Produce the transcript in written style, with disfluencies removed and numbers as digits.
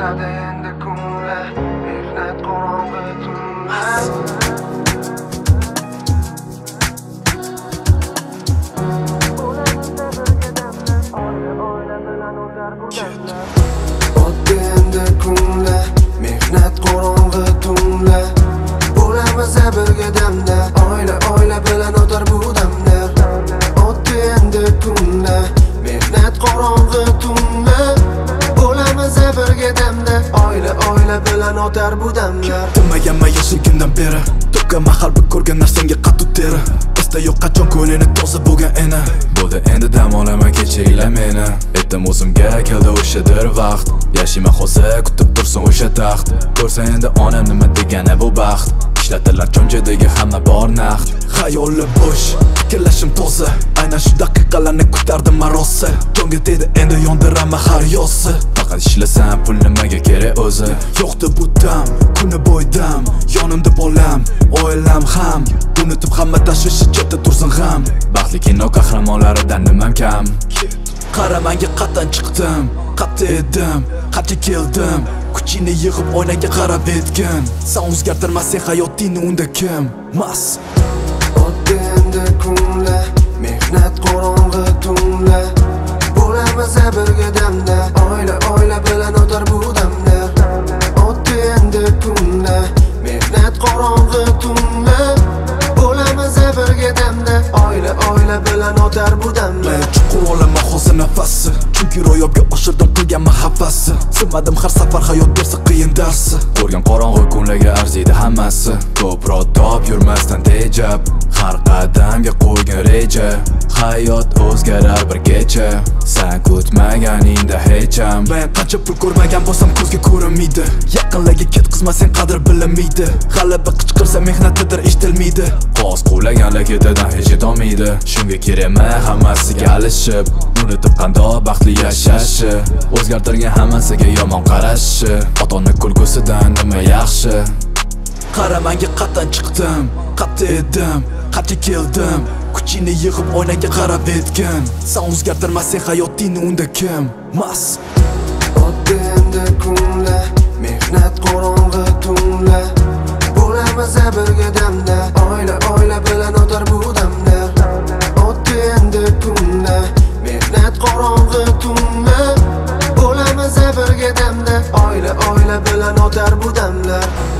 bo'ladi endi kunlar, mehnat qorong'i tunlar. O'tdi endi kunlar, mehnat qorong'i tunlar. Bo'lamiz birga damda, oila bilan o'tar bu damlar. O'tdi endi kunlar, mehnat qorong'i tunlar. Bo'lamiz birga damda, oila bilan o'tar bu damlar. Tinmaganman yashilgandan beri, to'kkan mahal bir ko'rgan narsangga qattu teri. Esda yo'q qachon ko'nglini toza bo'lgan ena. Bo'ldi endi dam olaman kechinglar meni. Aytdim o'zimga keldi o'shadir vaqt. Yashayman hozir kutib tursin o'sha taxt. Ko'rsa endi onam nima degani bu baxt. Ishlatilar cho'nchadagi hamma bor naqd. Xayoli bo'sh, fikrlashim toza. Aynan shu daqiqalarni kutardim men rosa. Jonga tegdi endi yondiraman har yosi. Faqat ishlasam pul nimaga kerak o'zi. Yo'qdi bu dam, kuni bo'ydam. Yonimda bolam, oilam ham. Unutib hamma tashvishi chetda tursin g'am. Baxtli kino qahramonlaridan nimam kam. Qaramanga qatdan chiqdim, qatta edim, qancha keldim. Kuchingni yig'ib oynaga qarab etgin. Sen o'zgartirmasang hayotingni unda kim? Mas. O'tdi endi kunlar, mehnat qorong'i tunlar. Bo'lamiz birga damda, oila bilan o'tar bu damlar. O'tdi endi kunlar, mehnat qorong'i tunlar. Bo'lamiz birga damda, oila bilan o'tar bu damlar. Men chuqur olaman hozir nafasi, chunki ro'yobga oshirdim qilganman havasi. Sinmadim har safar hayot bersa qiyin darsi. Ko'rgan qorong'i kunlarga arziydi hammasi. Ko'proq top yurmasdan tejab, har qadamga qo'ygan reja. Hayot o'zgarar bir kecha, sen kutmaganingda hech ham. Men qancha pul ko'rmagan bo'lsam ko'zga ko'rinmaydi. Yaqinlarga ketqizmasang qadr bilinmaydi. G'alaba qichqirsa mehnatidir eshitilmaydi. Qo'z quvlaganlar ketidan hech yetolmaydi. Shunga kerakmi hammasiga alishib, unutib qandoq baxtli yashashi. O'zgartirgan hammasiga yomon qarashi. Ota-ona kulgusidan nima yaxshi? Qaramanga qatdan chiqdim, qatta edim, qancha keldim. Kuchingni yig'ib oynaga qarab etgin. Sen o'zgartirmasang hayotingni unda kim? Mas. O'tdi endi kunlar, mehnat qorong'i tunlar. Bo'lamiz birga damda, oila bilan o'tar bu damlar. O'tdi endi kunlar, mehnat qorong'i tunlar. Bo'lamiz birga damda, oila bilan o'tar bu damlar.